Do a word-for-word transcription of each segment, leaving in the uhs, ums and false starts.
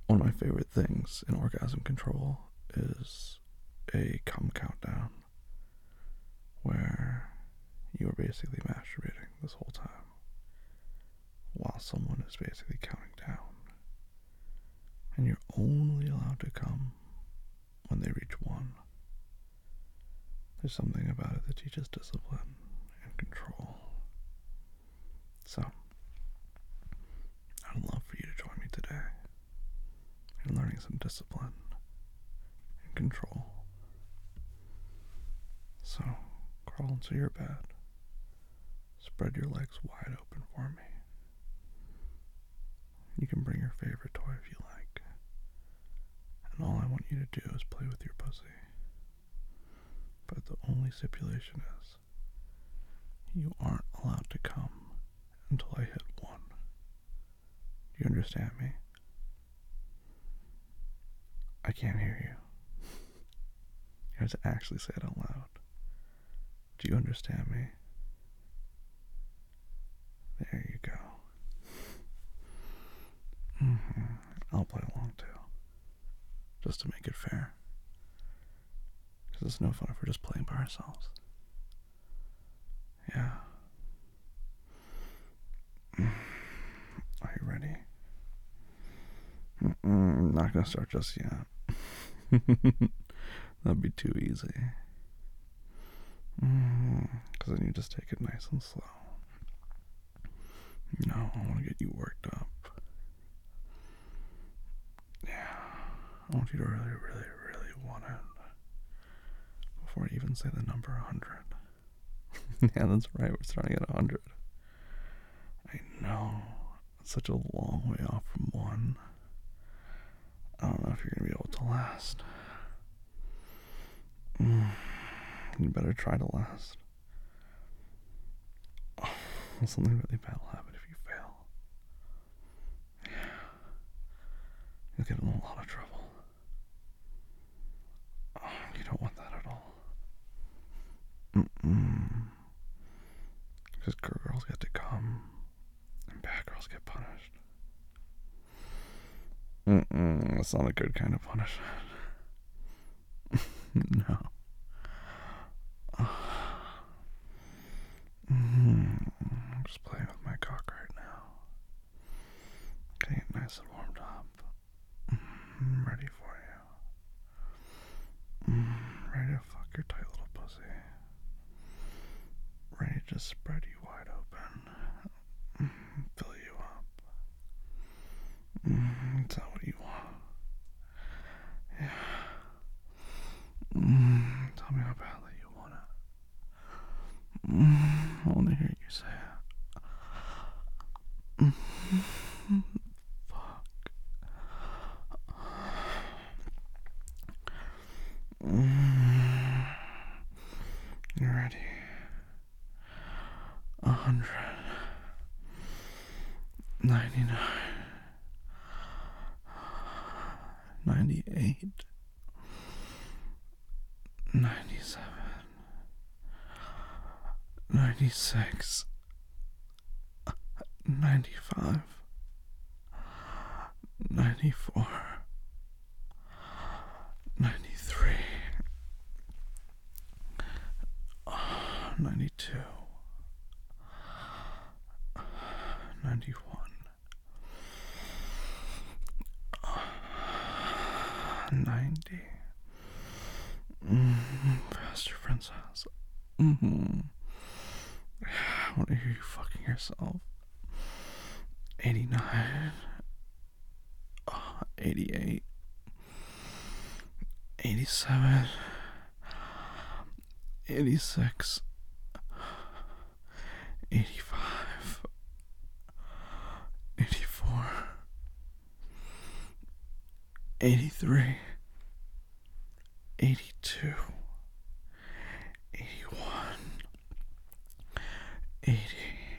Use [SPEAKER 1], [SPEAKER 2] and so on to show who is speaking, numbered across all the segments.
[SPEAKER 1] One of my favorite things in orgasm control is a cum countdown where you are basically masturbating this whole time while someone is basically counting down. And you're only allowed to come when they reach one. There's something about it that teaches discipline and control. So, I'd love for you to join me today in learning some discipline and control. So, crawl into your bed, spread your legs wide open for me. You can bring your favorite toy if you like, and all I want you to do is play with your pussy. But the only stipulation is, you aren't allowed to come until I hit one. Do you understand me? I can't hear you. You have to actually say it out loud. Do you understand me? There you go. Mm-hmm. I'll play along too, just to make it fair. Because it's no fun if we're just playing by ourselves. Yeah. Are you ready? Mm-mm, I'm not gonna start just yet. That'd be too easy. Because mm-hmm. then you just take it nice and slow. No, I want to get you worked up. Yeah, I want you to really, really, really want it before I even say the number one hundred. Yeah, that's right, we're starting at one hundred. I know, it's such a long way off from one. I don't know if you're going to be able to last. Mm, you better try to last. Oh, something really bad will happen if you fail. Yeah. You'll get in a lot of trouble. Oh, you don't want that at all. Mm-mm. Because good girls get to come, and bad girls get punished. Mm-mm. That's not a good kind of punishment. No. Mm-hmm. I'm just playing with my cock right now. Getting it nice and warmed up. I'm ready for you. Mm, ready to fuck your tight little pussy. Ready to just spread you wide open. Mm, fill you up. Mm, is that what you want? Yeah. Mm, tell me how badly you want it. Mm, I want to hear you say it. Mm, fuck. Mm, you ready? A hundred. Ninety-nine. Ninety-eight. Ninety-seven. Ninety-six. Ninety-five. Ninety-four. Ninety-three. Ninety-two. Ninety-one. Ninety. Mm-hmm. Faster, princess. Mm-hmm. I want to hear you fucking yourself. Eighty-nine. Oh, eighty-eight. Eighty-seven. Eighty-six. Eighty-five. Eighty-four. Eighty-three. Eighty-two. Eighty-one. Eighty.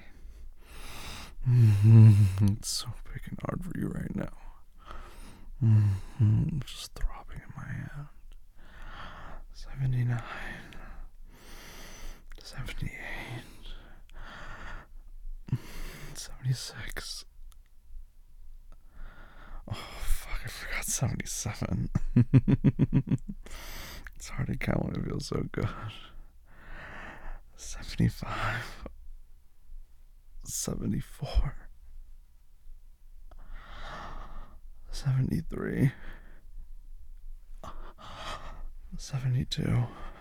[SPEAKER 1] Mm-hmm. It's so big and hard for you right now. Mm-hmm. Just throbbing in my hand. Seventy-nine. Seventy-eight. Seventy-six. Oh, fuck, I seventy-seven. It's hard to count when it feels so good. seventy-five. seventy-four. seventy-three. seventy-two.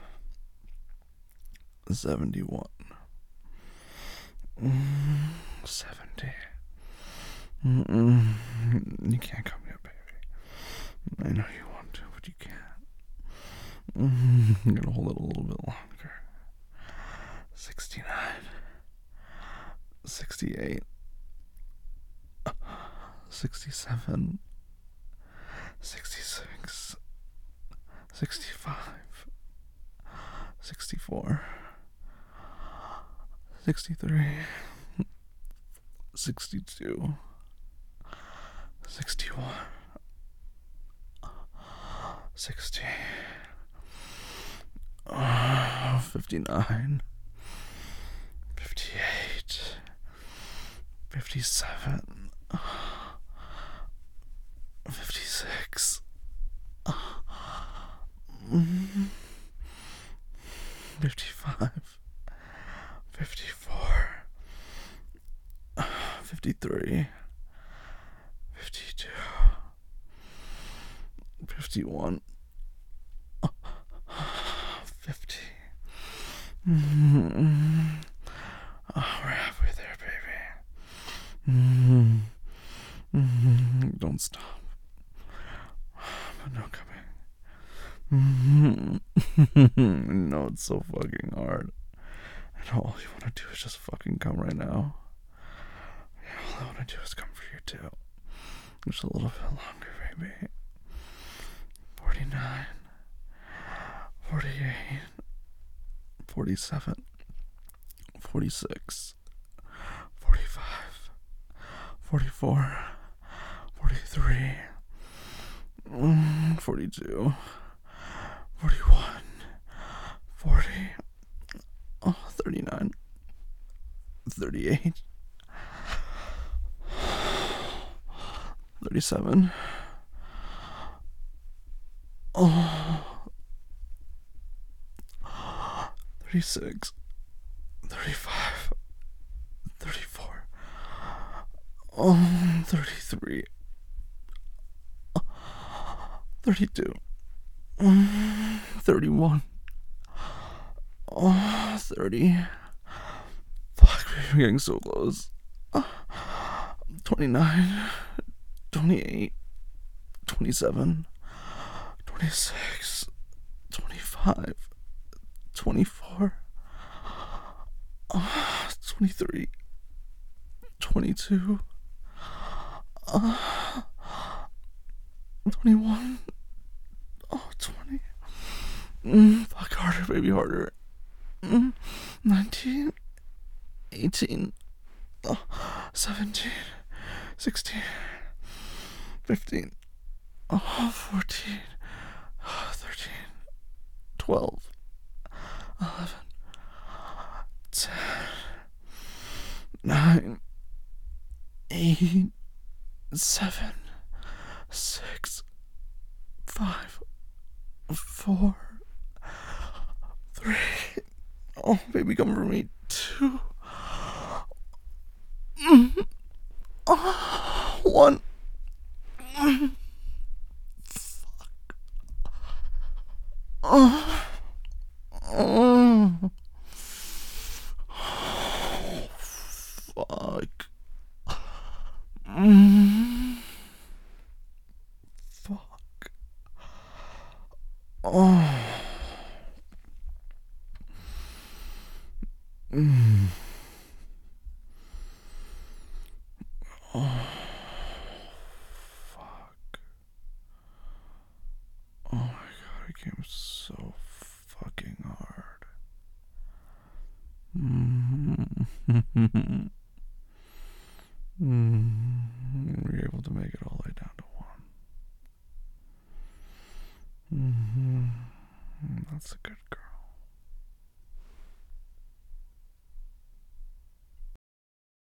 [SPEAKER 1] seventy-one. Mm, seventy. Mm-mm. You can't come here, baby. I know you want to, but you can't. Mm, I'm gonna hold it a little bit longer. sixty-nine. sixty-eight. sixty-seven. sixty-six. sixty-five. sixty-four. sixty-three. sixty-two. sixty-one. sixty. Uh, fifty-nine. fifty-eight. fifty-seven. fifty-six. fifty-five. fifty-four. fifty-three. fifty-two. fifty-one. fifty. Mm-hmm. Oh, we're halfway there, baby. Mm-hmm. Mm-hmm. Don't stop. But no coming. Mm-hmm. No, it's so fucking hard. And all you want to do is just fucking come right now. All I want to do is come for you too. Just a little bit longer, baby. forty-nine. forty-eight. forty-seven. forty-six. forty-five. forty-four. forty-three. forty-two. forty-one. forty. Oh, thirty-nine. thirty-eight. thirty-seven. Oh. thirty-six. thirty-five. thirty-four. Oh, thirty-three. thirty-two. thirty-one. Oh, thirty. Fuck, we're getting so close. twenty-nine. twenty-eight. twenty-seven. twenty-six. twenty-five. twenty-four. Uh, twenty-three. twenty-two. Uh, twenty-one. Oh, twenty. Mm, fuck, harder, baby, harder. Mm, nineteen. eighteen. Oh, seventeen. sixteen. fifteen. Oh, fourteen. Oh, thirteen. twelve. eleven. ten. nine. eight. seven. six. five. four. three. Oh, baby, come for me. two. Mm. Oh, one. Mm. Fuck. Oh. Oh. Fuck. Mm. Fuck. Oh. Mm. Oh. Fuck. Oh my god, it came so fucking hard. Mm. Mm. We were able to make it all the way down to one. Mm-hmm. That's a good girl.